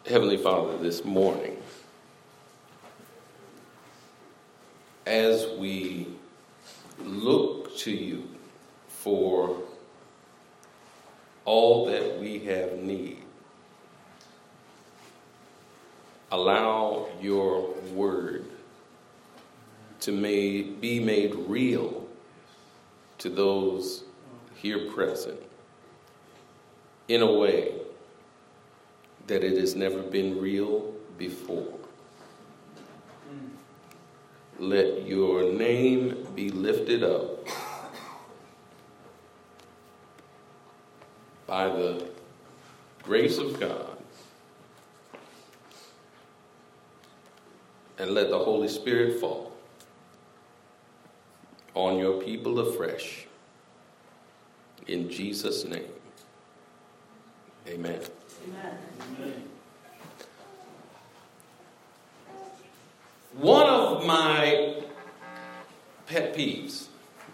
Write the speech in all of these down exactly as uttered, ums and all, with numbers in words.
Heavenly Father, this morning, as we look to you for all that we have need, allow your word to made, be made real to those here present in a way that it has never been real before. Let your name be lifted up by the grace of God, and let the Holy Spirit fall on your people afresh. In Jesus' name, amen. Amen. Amen. One of my pet peeves,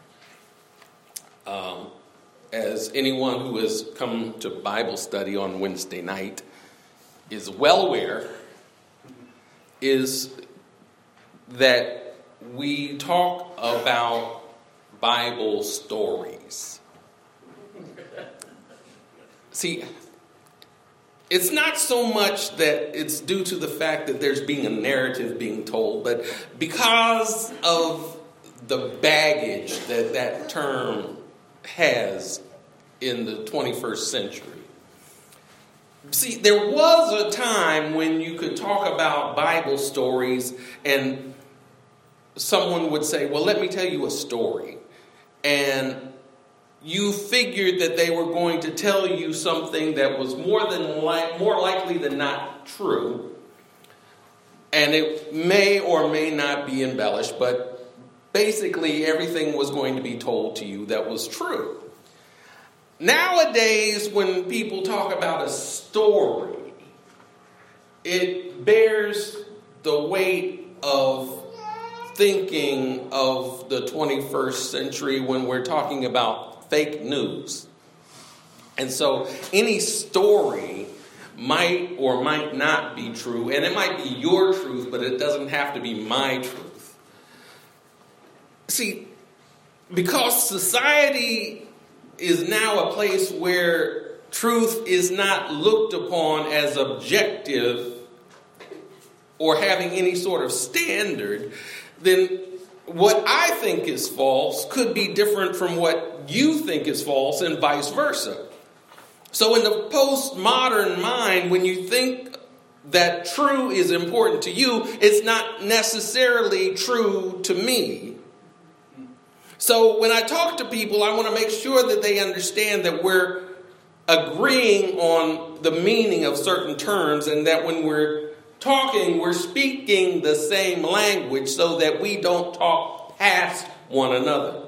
um, as anyone who has come to Bible study on Wednesday night is well aware, is that we talk about Bible stories. See, it's not so much that it's due to the fact that there's being a narrative being told, but because of the baggage that that term has in the twenty-first century. See, there was a time when you could talk about Bible stories and someone would say, well, let me tell you a story. And you figured that they were going to tell you something that was more than li- more likely than not true. And it may or may not be embellished, but basically everything was going to be told to you that was true. Nowadays, when people talk about a story, it bears the weight of thinking of the twenty-first century when we're talking about fake news. And so any story might or might not be true, and it might be your truth, but it doesn't have to be my truth. See, because society is now a place where truth is not looked upon as objective or having any sort of standard, then what I think is false could be different from what you think is false, and vice versa. So in the postmodern mind, when you think that true is important to you, it's not necessarily true to me. So when I talk to people, I want to make sure that they understand that we're agreeing on the meaning of certain terms, and that when we're talking, we're speaking the same language so that we don't talk past one another.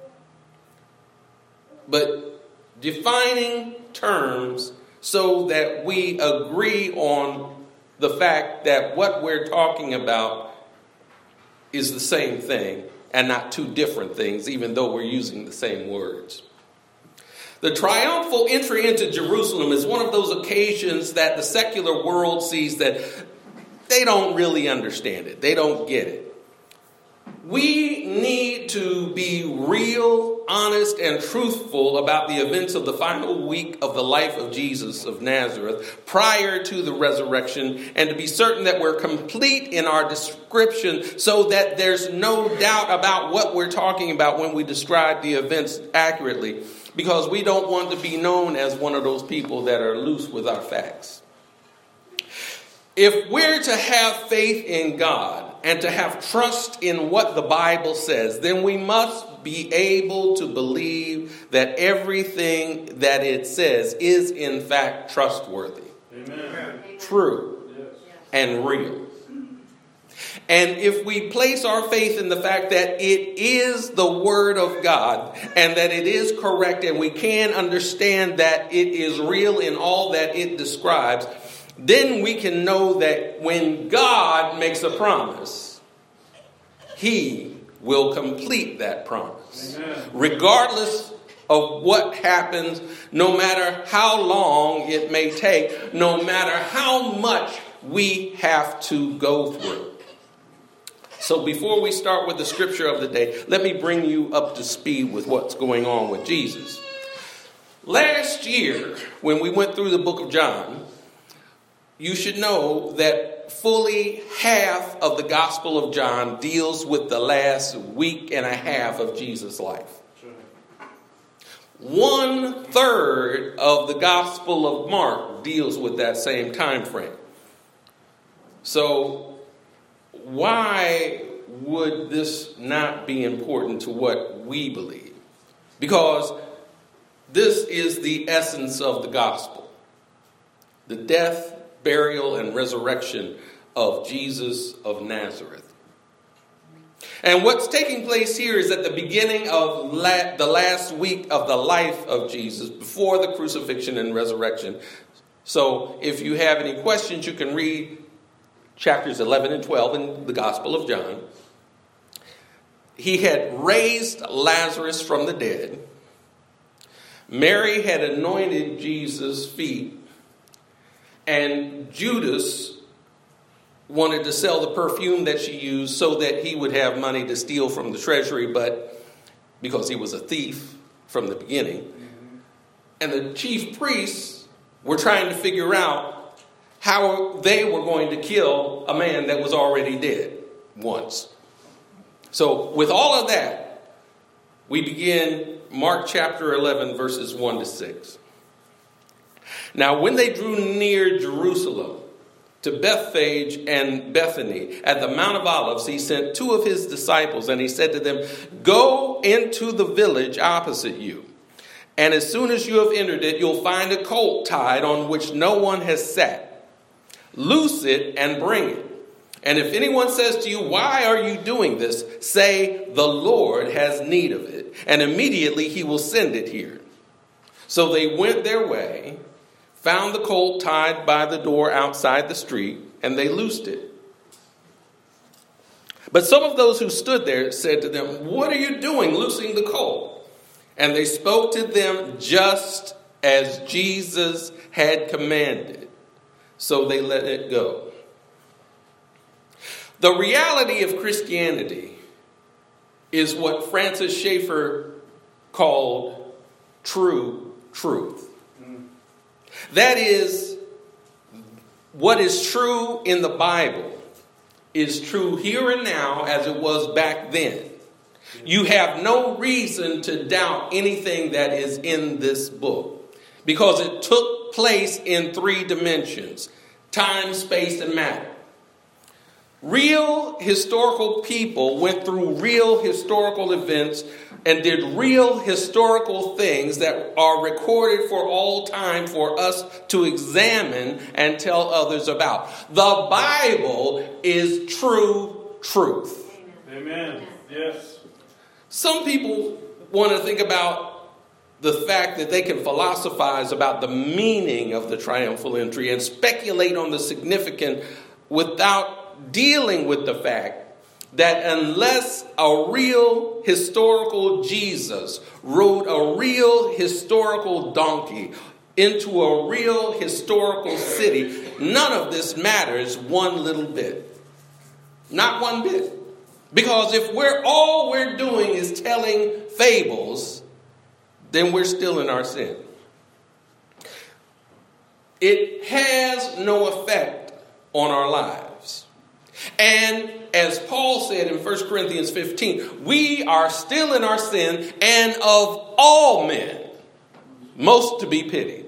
But defining terms so that we agree on the fact that what we're talking about is the same thing and not two different things, even though we're using the same words. The triumphal entry into Jerusalem is one of those occasions that the secular world sees that they don't really understand it. They don't get it. We need to be real, honest, and truthful about the events of the final week of the life of Jesus of Nazareth prior to the resurrection, and to be certain that we're complete in our description so that there's no doubt about what we're talking about when we describe the events accurately, because we don't want to be known as one of those people that are loose with our facts. If we're to have faith in God and to have trust in what the Bible says, then we must be able to believe that everything that it says is in fact trustworthy, Amen. True, yes. And real. And if we place our faith in the fact that it is the Word of God and that it is correct, and we can understand that it is real in all that it describes, then we can know that when God makes a promise, He will complete that promise. Amen. Regardless of what happens, no matter how long it may take, no matter how much we have to go through. So before we start with the scripture of the day, let me bring you up to speed with what's going on with Jesus. Last year, when we went through the book of John, you should know that fully half of the Gospel of John deals with the last week and a half of Jesus' life. One third of the Gospel of Mark deals with that same time frame. So why would this not be important to what we believe? Because this is the essence of the gospel. The death, burial, and resurrection of Jesus of Nazareth. And what's taking place here is at the beginning of la- the last week of the life of Jesus, before the crucifixion and resurrection. So if you have any questions, you can read chapters eleven and twelve in the Gospel of John. He had raised Lazarus from the dead. Mary had anointed Jesus' feet. And Judas wanted to sell the perfume that she used so that he would have money to steal from the treasury, but because he was a thief from the beginning. Mm-hmm. And the chief priests were trying to figure out how they were going to kill a man that was already dead once. So with all of that, we begin Mark chapter eleven, verses one to six. Now, when they drew near Jerusalem, to Bethphage and Bethany, at the Mount of Olives, he sent two of his disciples, and he said to them, "Go into the village opposite you, and as soon as you have entered it, you'll find a colt tied on which no one has sat. Loose it and bring it. And if anyone says to you, 'Why are you doing this?' say, 'The Lord has need of it, and immediately he will send it here.' So they went their way, found the colt tied by the door outside the street, and they loosed it. But some of those who stood there said to them, 'What are you doing loosing the colt?' And they spoke to them just as Jesus had commanded. So they let it go." The reality of Christianity is what Francis Schaeffer called true truth. That is, what is true in the Bible is true here and now as it was back then. You have no reason to doubt anything that is in this book because it took place in three dimensions: time, space, and matter. Real historical people went through real historical events and did real historical things that are recorded for all time for us to examine and tell others about. The Bible is true truth. Amen. Yes. Some people want to think about the fact that they can philosophize about the meaning of the triumphal entry and speculate on the significance without dealing with the fact that unless a real historical Jesus rode a real historical donkey into a real historical city, none of this matters one little bit. Not one bit. Because if we're all we're doing is telling fables, then we're still in our sin. It has no effect on our lives. And as Paul said in First Corinthians fifteen, we are still in our sin, and of all men, most to be pitied.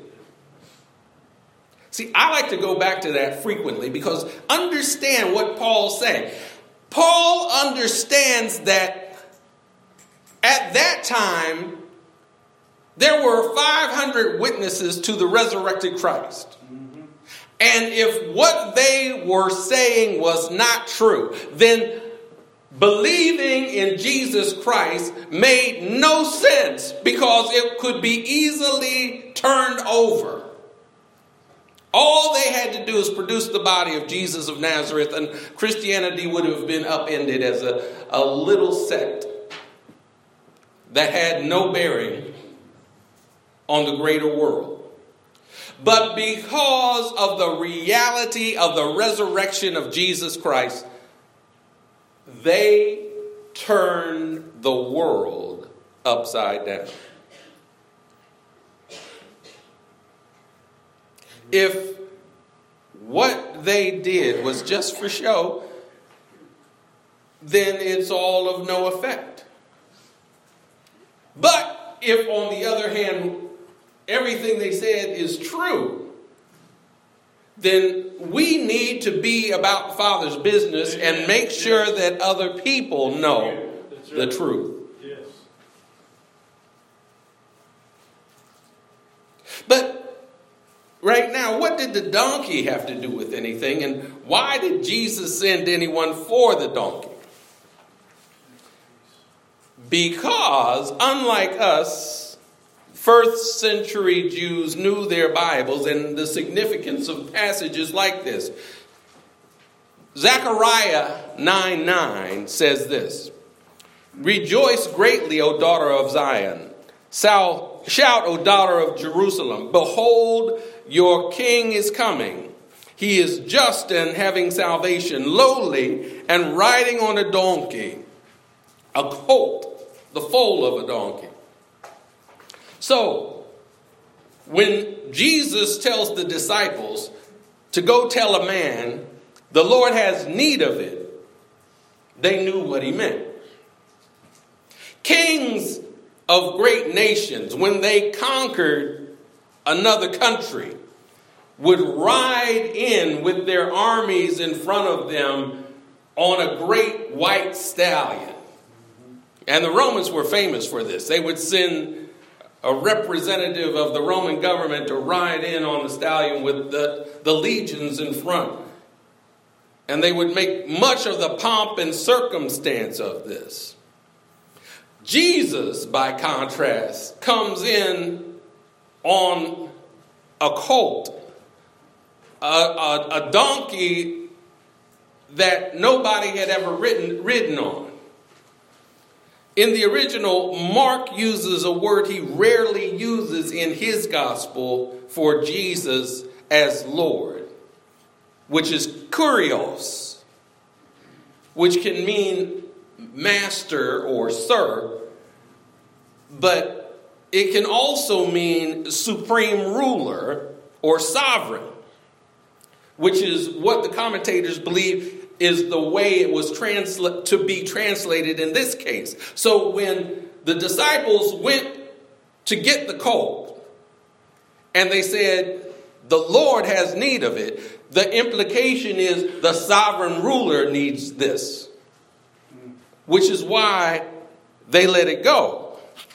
See, I like to go back to that frequently because understand what Paul's saying. Paul understands that at that time, there were five hundred witnesses to the resurrected Christ. And if what they were saying was not true, then believing in Jesus Christ made no sense because it could be easily turned over. All they had to do is produce the body of Jesus of Nazareth, and Christianity would have been upended as a, a little sect that had no bearing on the greater world. But because of the reality of the resurrection of Jesus Christ, they turned the world upside down. If what they did was just for show, then it's all of no effect. But if, on the other hand, everything they said is true, then we need to be about the Father's business and make sure that other people know the truth. Yes. But right now, what did the donkey have to do with anything? And why did Jesus send anyone for the donkey? Because, unlike us, first century Jews knew their Bibles and the significance of passages like this. Zechariah nine nine says this: "Rejoice greatly, O daughter of Zion. Shout, O daughter of Jerusalem. Behold, your king is coming. He is just and having salvation, lowly and riding on a donkey, a colt, the foal of a donkey." So, when Jesus tells the disciples to go tell a man the Lord has need of it, they knew what he meant. Kings of great nations, when they conquered another country, would ride in with their armies in front of them on a great white stallion. And the Romans were famous for this. They would send a representative of the Roman government to ride in on the stallion with the, the legions in front. And they would make much of the pomp and circumstance of this. Jesus, by contrast, comes in on a colt, a, a, a donkey that nobody had ever ridden, ridden on. In the original, Mark uses a word he rarely uses in his gospel for Jesus as Lord, which is kurios, which can mean master or sir, but it can also mean supreme ruler or sovereign, which is what the commentators believe is the way it was transla- to be translated in this case. So when the disciples went to get the colt and they said, the Lord has need of it, the implication is the sovereign ruler needs this, which is why they let it go.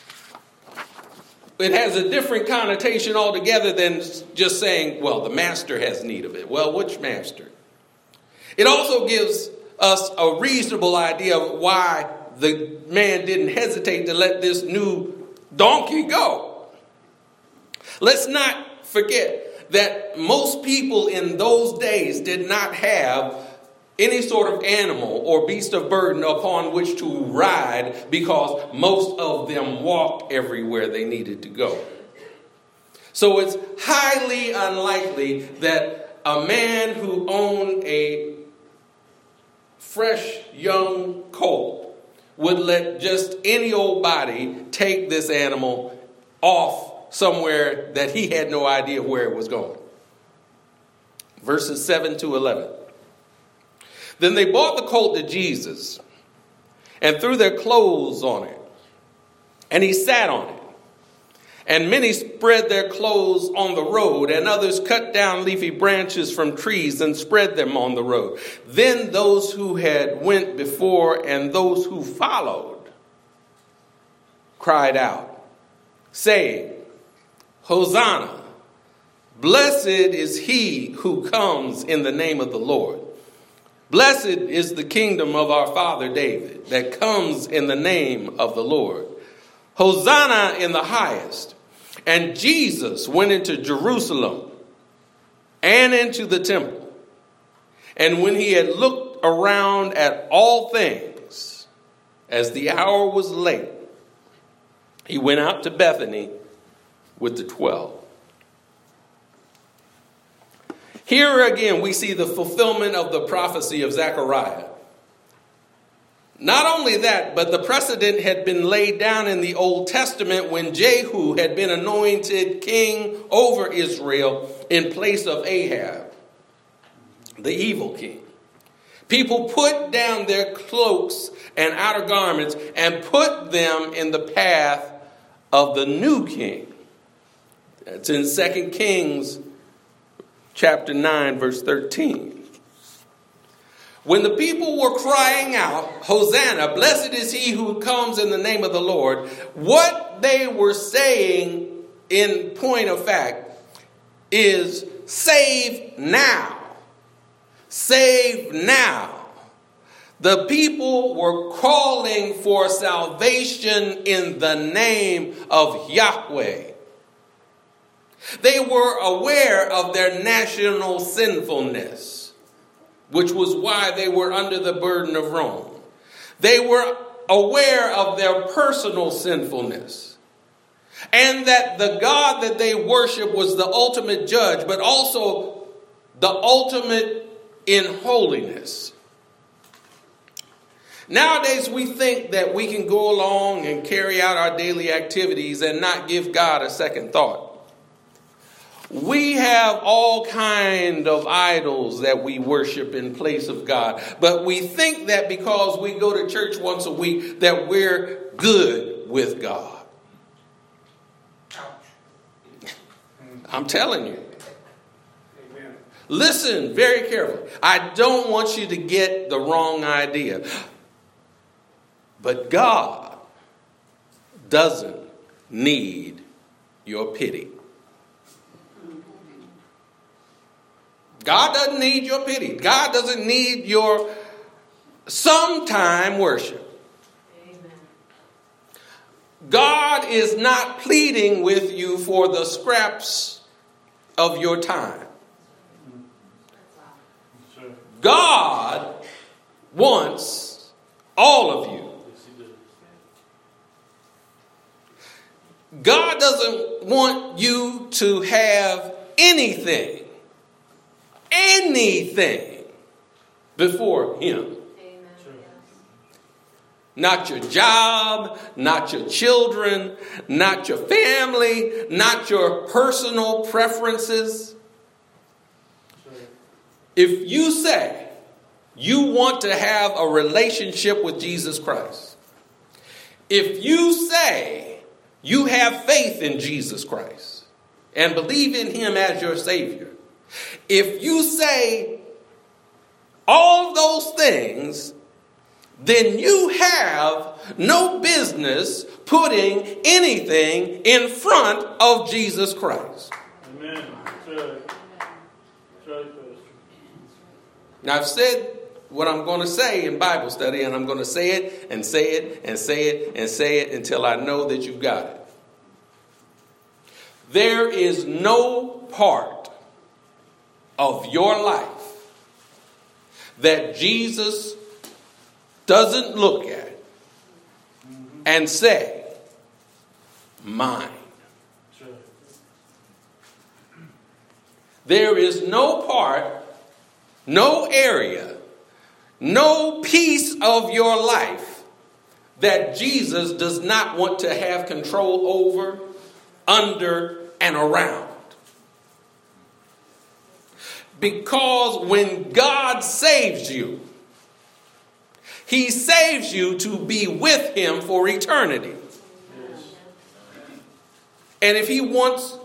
It has a different connotation altogether than just saying, well, the master has need of it. Well, which master? It also gives us a reasonable idea of why the man didn't hesitate to let this new donkey go. Let's not forget that most people in those days did not have any sort of animal or beast of burden upon which to ride, because most of them walked everywhere they needed to go. So it's highly unlikely that a man who owned a fresh young colt would let just any old body take this animal off somewhere that he had no idea where it was going. Verses seven to eleven. Then they brought the colt to Jesus and threw their clothes on it, and he sat on it. And many spread their clothes on the road, and others cut down leafy branches from trees and spread them on the road. Then those who had went before and those who followed cried out, saying, Hosanna! Blessed is he who comes in the name of the Lord. Blessed is the kingdom of our father David that comes in the name of the Lord. Hosanna in the highest. And Jesus went into Jerusalem and into the temple. And when he had looked around at all things, as the hour was late, he went out to Bethany with the twelve. Here again, we see the fulfillment of the prophecy of Zechariah. Not only that, but the precedent had been laid down in the Old Testament when Jehu had been anointed king over Israel in place of Ahab, the evil king. People put down their cloaks and outer garments and put them in the path of the new king. That's in Second Kings chapter nine, verse thirteen. When the people were crying out, Hosanna, blessed is he who comes in the name of the Lord, what they were saying in point of fact is save now. Save now. The people were calling for salvation in the name of Yahweh. They were aware of their national sinfulness, which was why they were under the burden of Rome. They were aware of their personal sinfulness, and that the God that they worship was the ultimate judge, but also the ultimate in holiness. Nowadays, we think that we can go along and carry out our daily activities and not give God a second thought. We have all kind of idols that we worship in place of God. But we think that because we go to church once a week that we're good with God. I'm telling you. Listen very carefully. I don't want you to get the wrong idea. But God doesn't need your pity. God doesn't need your pity. God doesn't need your sometime worship. Amen. God is not pleading with you for the scraps of your time. God wants all of you. God doesn't want you to have anything. Anything before him. Amen. Not your job, not your children, not your family, not your personal preferences. If you say you want to have a relationship with Jesus Christ, if you say you have faith in Jesus Christ and believe in him as your Savior, if you say all those things, then you have no business putting anything in front of Jesus Christ. Amen. Now, I've said what I'm going to say in Bible study, and I'm going to say it and say it and say it and say it until I know that you've got it. There is no part of your life that Jesus doesn't look at and say, mine. There is no part, no area, no piece of your life that Jesus does not want to have control over, under, and around. Because when God saves you, he saves you to be with him for eternity. Yes. And if he wants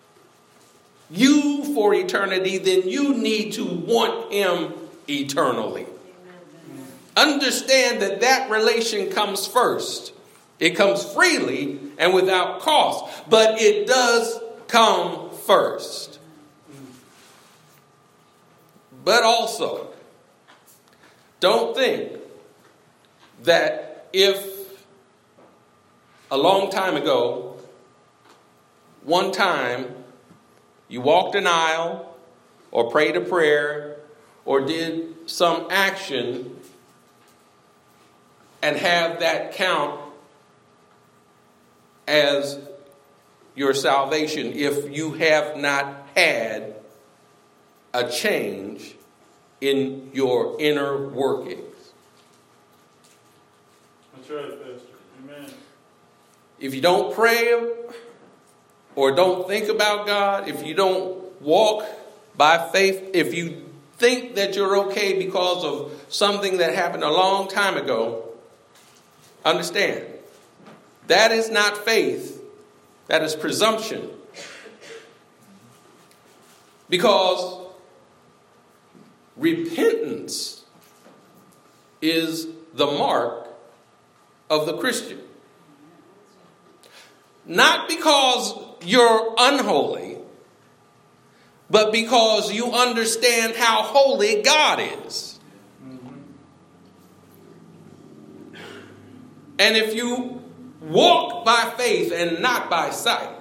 you for eternity, then you need to want him eternally. Amen. Understand that that relation comes first. It comes freely and without cost, but it does come first. But also, don't think that if a long time ago, one time, you walked an aisle or prayed a prayer or did some action and have that count as your salvation if you have not had a change in your inner workings. That's right, Pastor. Amen. If you don't pray or don't think about God, if you don't walk by faith, if you think that you're okay because of something that happened a long time ago, understand, that is not faith, that is presumption. Because repentance is the mark of the Christian. Not because you're unholy, but because you understand how holy God is. And if you walk by faith and not by sight,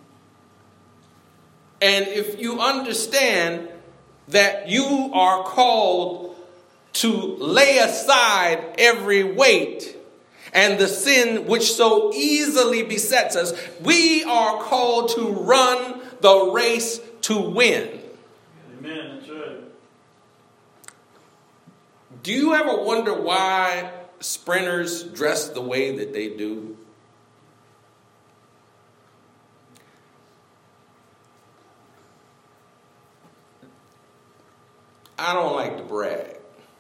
and if you understand that you are called to lay aside every weight and the sin which so easily besets us, we are called to run the race to win. Amen. That's right. Do you ever wonder why sprinters dress the way that they do? I don't like to brag.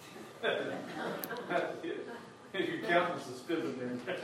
Your countenance is fibbing there.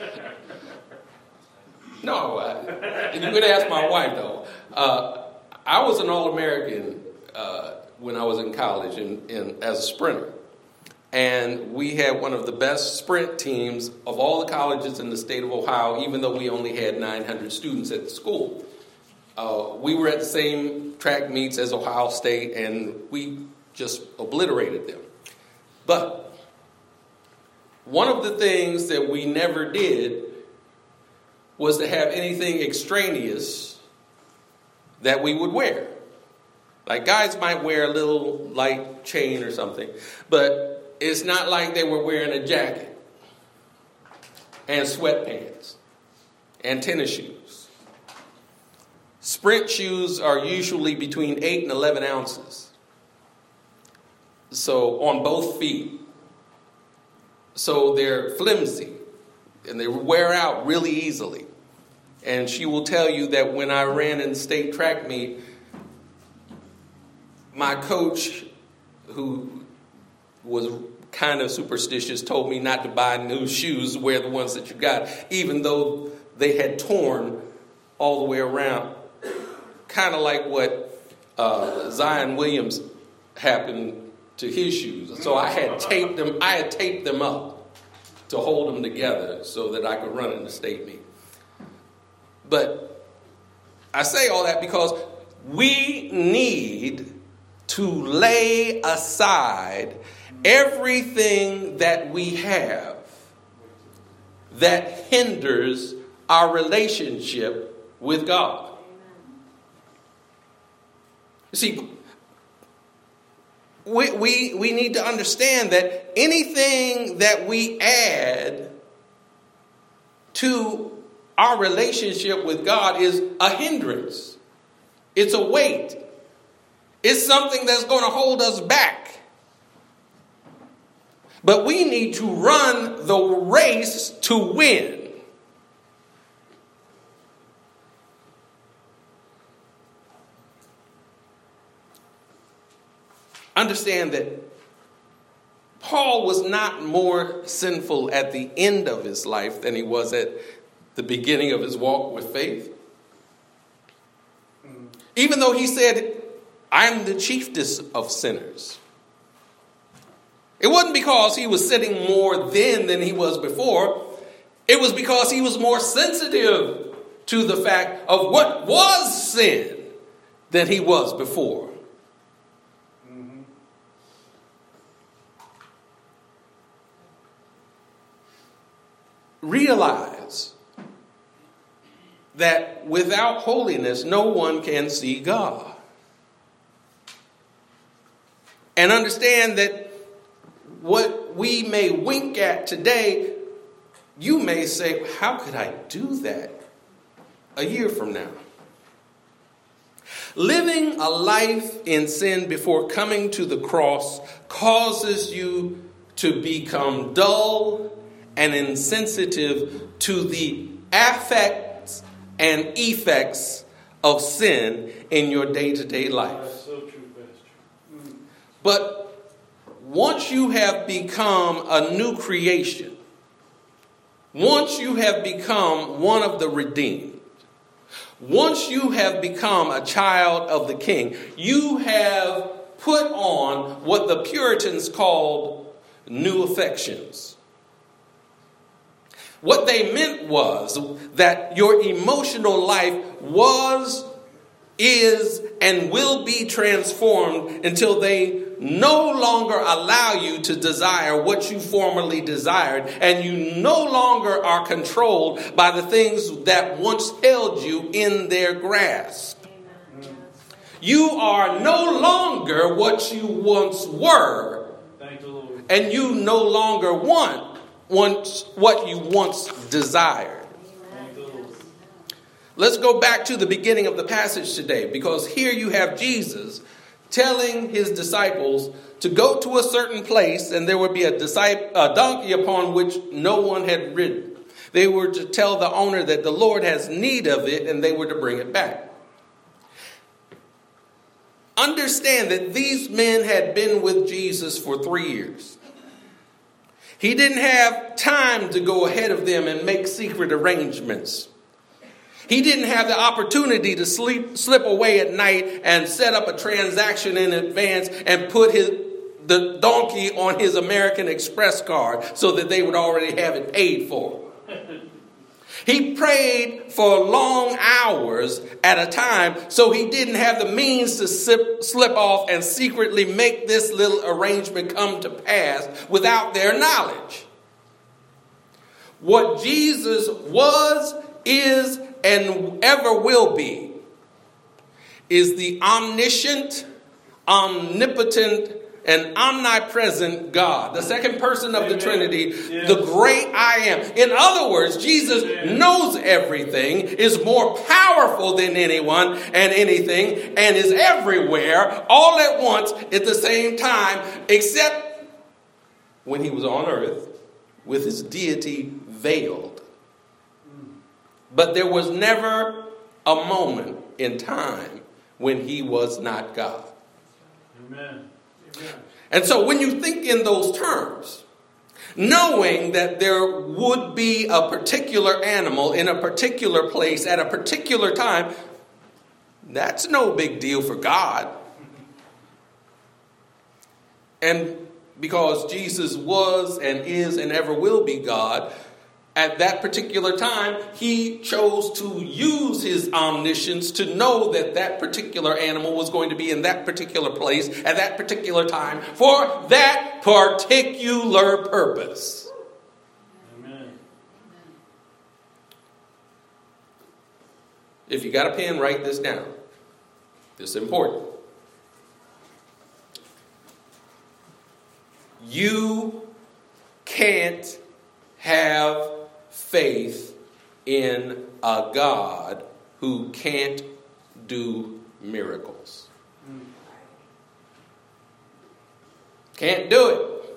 No, I, you could ask my wife though. Uh, I was an All-American uh, when I was in college in, in, as a sprinter. And we had one of the best sprint teams of all the colleges in the state of Ohio, even though we only had nine hundred students at the school. Uh, we were at the same track meets as Ohio State, and we just obliterated them. But one of the things that we never did was to have anything extraneous that we would wear. Like guys might wear a little light chain or something, but it's not like they were wearing a jacket and sweatpants and tennis shoes. Sprint shoes are usually between eight and eleven ounces. So on both feet. So they're flimsy and they wear out really easily. And she will tell you that when I ran in state track meet, my coach, who was kind of superstitious, told me not to buy new shoes, wear the ones that you got, even though they had torn all the way around. Kind of like what uh, Zion Williams happened to his shoes. So I had taped them, I had taped them up to hold them together so that I could run in the state meet. But I say all that because we need to lay aside everything that we have that hinders our relationship with God. You see, we, we, we need to understand that anything that we add to our relationship with God is a hindrance. It's a weight. It's something that's going to hold us back. But we need to run the race to win. Understand that Paul was not more sinful at the end of his life than he was at the beginning of his walk with faith. Even though he said, I'm the chiefest of sinners. It wasn't because he was sinning more then than he was before. It was because he was more sensitive to the fact of what was sin than he was before. Mm-hmm. Realize that without holiness, no one can see God. And understand that what we may wink at today, you may say, how could I do that a year from now? Living a life in sin before coming to the cross causes you to become dull and insensitive to the affects and effects of sin in your day-to-day life. That's so true, Pastor. Mm. But once you have become a new creation, once you have become one of the redeemed, once you have become a child of the King, you have put on what the Puritans called new affections. What they meant was that your emotional life was, is, and will be transformed until they no longer allow you to desire what you formerly desired, and you no longer are controlled by the things that once held you in their grasp. Amen. You are no longer what you once were, Thank the Lord. And you no longer want once what you once desired. Thank the Lord. Let's go back to the beginning of the passage today, because here you have Jesus telling his disciples to go to a certain place, and there would be a, disciple, a donkey upon which no one had ridden. They were to tell the owner that the Lord has need of it, and they were to bring it back. Understand that these men had been with Jesus for three years. He didn't have time to go ahead of them and make secret arrangements. He didn't have the opportunity to sleep, slip away at night and set up a transaction in advance and put his, the donkey on his American Express card so that they would already have it paid for. He prayed for long hours at a time, so he didn't have the means to slip, slip off and secretly make this little arrangement come to pass without their knowledge. What Jesus was, is, and ever will be is the omniscient, omnipotent, and omnipresent God, the second person of Amen. The Trinity, yes. The great I am. In other words, Jesus Amen. Knows everything, is more powerful than anyone and anything, and is everywhere all at once at the same time, except when he was on earth with his deity veiled. But there was never a moment in time when he was not God. Amen. And so when you think in those terms, knowing that there would be a particular animal in a particular place at a particular time, that's no big deal for God. And because Jesus was and is and ever will be God, at that particular time, he chose to use his omniscience to know that that particular animal was going to be in that particular place at that particular time for that particular purpose. Amen. If you got a pen, write this down. This is important. You can't have faith in a God who can't do miracles. Can't do it.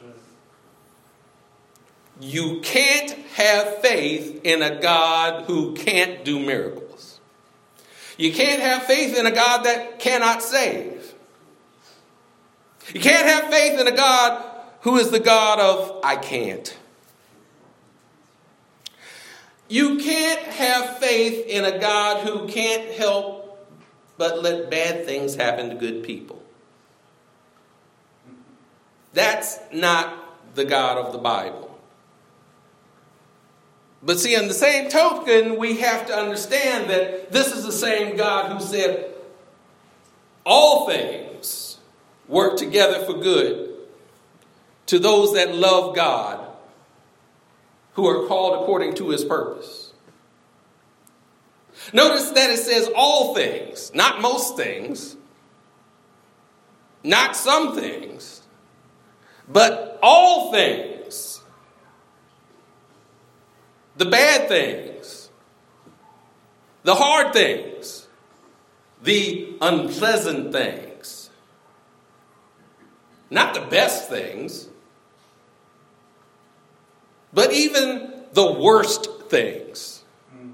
You can't have faith in a God who can't do miracles. You can't have faith in a God that cannot save. You can't have faith in a God who is the God of I can't. You can't have faith in a God who can't help but let bad things happen to good people. That's not the God of the Bible. But see, in the same token, we have to understand that this is the same God who said all things work together for good to those that love God, who are called according to his purpose. Notice that it says all things, not most things, not some things, but all things. The bad things, the hard things, the unpleasant things, not the best things, but even the worst things.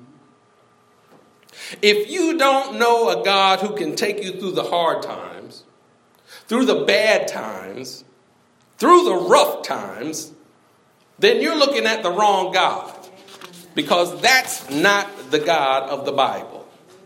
If you don't know a God who can take you through the hard times, through the bad times, through the rough times, then you're looking at the wrong God, because that's not the God of the Bible.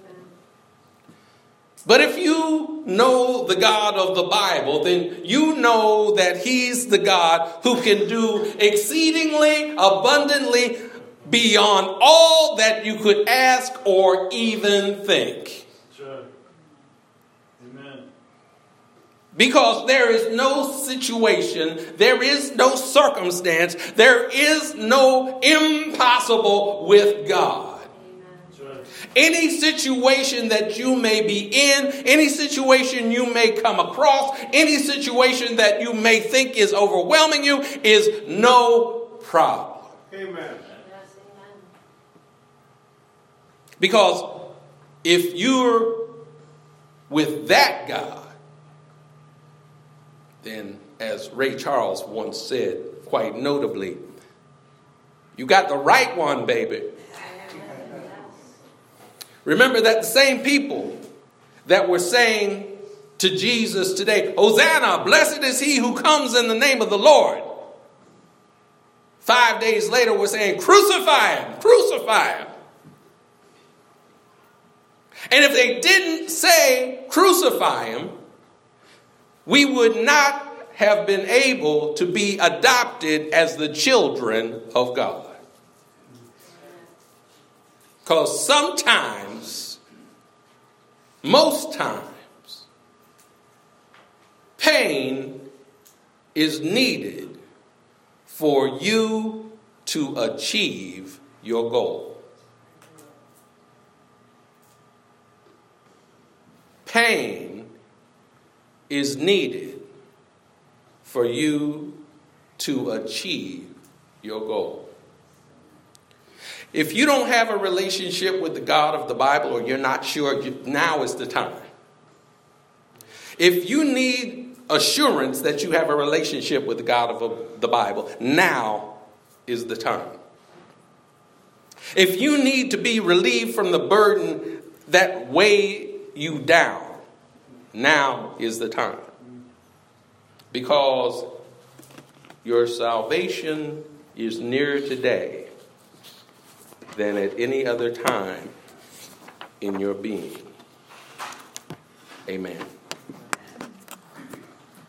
But if you know the God of the Bible, then you know that he's the God who can do exceedingly abundantly beyond all that you could ask or even think. Sure. Amen. Because there is no situation, there is no circumstance, there is no impossible with God. Any situation that you may be in, any situation you may come across, any situation that you may think is overwhelming you is no problem. Amen. Because if you're with that God, then as Ray Charles once said quite notably, you got the right one, baby. Remember that the same people that were saying to Jesus today, Hosanna, blessed is he who comes in the name of the Lord. Five days later we're saying, crucify him, crucify him. And if they didn't say crucify him, we would not have been able to be adopted as the children of God. Because sometimes, most times, pain is needed for you to achieve your goal. Pain is needed for you to achieve your goal. If you don't have a relationship with the God of the Bible, or you're not sure, now is the time. If you need assurance that you have a relationship with the God of the Bible, now is the time. If you need to be relieved from the burden that weigh you down, now is the time. Because your salvation is nearer today than at any other time in your being. Amen.